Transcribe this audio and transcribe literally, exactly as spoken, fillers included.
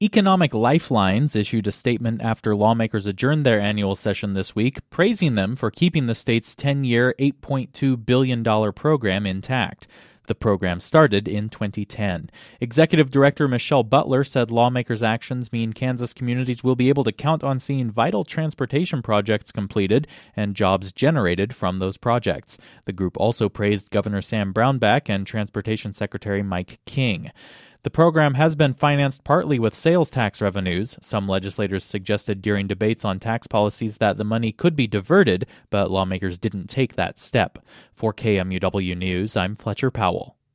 Economic Lifelines issued a statement after lawmakers adjourned their annual session this week, praising them for keeping the state's ten-year, eight point two billion dollars program intact. The program started in twenty ten. Executive Director Michelle Butler said lawmakers' actions mean Kansas communities will be able to count on seeing vital transportation projects completed and jobs generated from those projects. The group also praised Governor Sam Brownback and Transportation Secretary Mike King. The program has been financed partly with sales tax revenues. Some legislators suggested during debates on tax policies that the money could be diverted, but lawmakers didn't take that step. For K M U W News, I'm Fletcher Powell.